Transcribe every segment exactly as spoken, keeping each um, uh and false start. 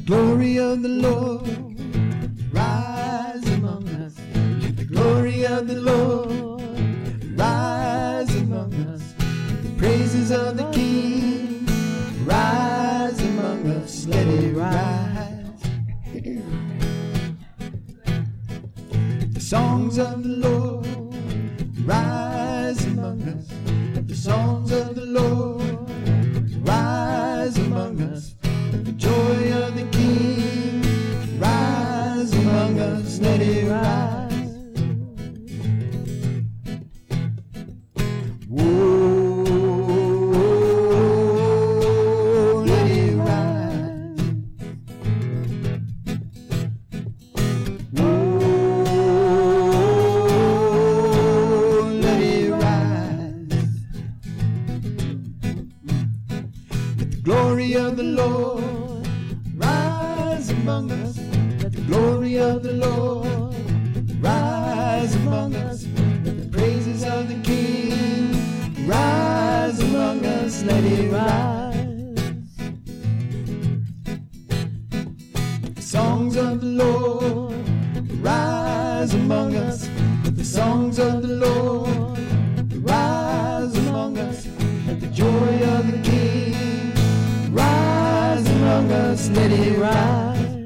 Glory of the Lord, rise among us. Let the glory of the Lord rise among us. Let the praises of the King rise among us. Let it rise. The songs of the Lord rise among us. Let the songs of the Lord rise among us. Let the joy of the King rise among us. Let it rise. Whoa, let it rise. Whoa, let it rise. Let the glory of the Lord rise among us. Let the glory of the Lord rise among us. Let the praises of the King rise among us. Let it rise. Let the songs of the Lord rise among us. Let the songs of the Lord rise among us. Let the joy of the King rise among us. Let it rise.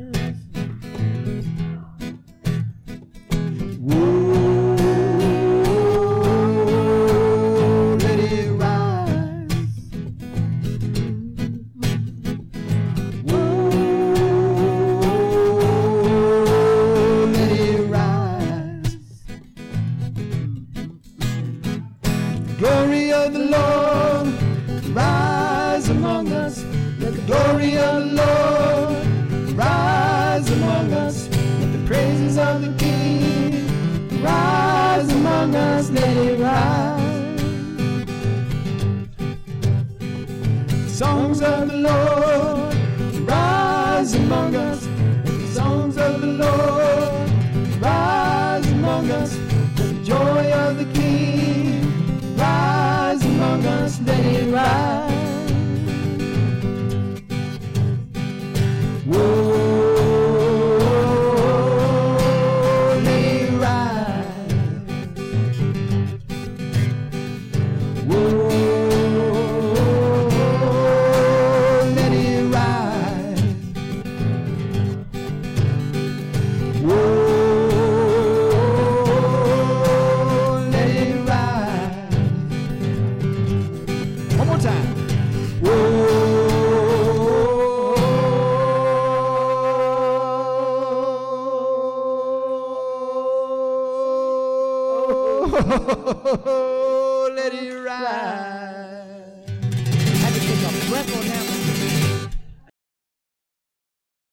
Whoa, let it rise. Whoa, let it rise. The glory of the Lord rise among us. Let the glory of the Lord rise among us. Let the praises of the King rise among us. Let it rise. The songs of the Lord rise among us. Let the songs of the Lord rise among us. Let the joy of the King rise among us. Let it rise. Whoa, let it rise. Whoa, let it rise. Whoa, let it rise. One more time. Whoa. Let it rise.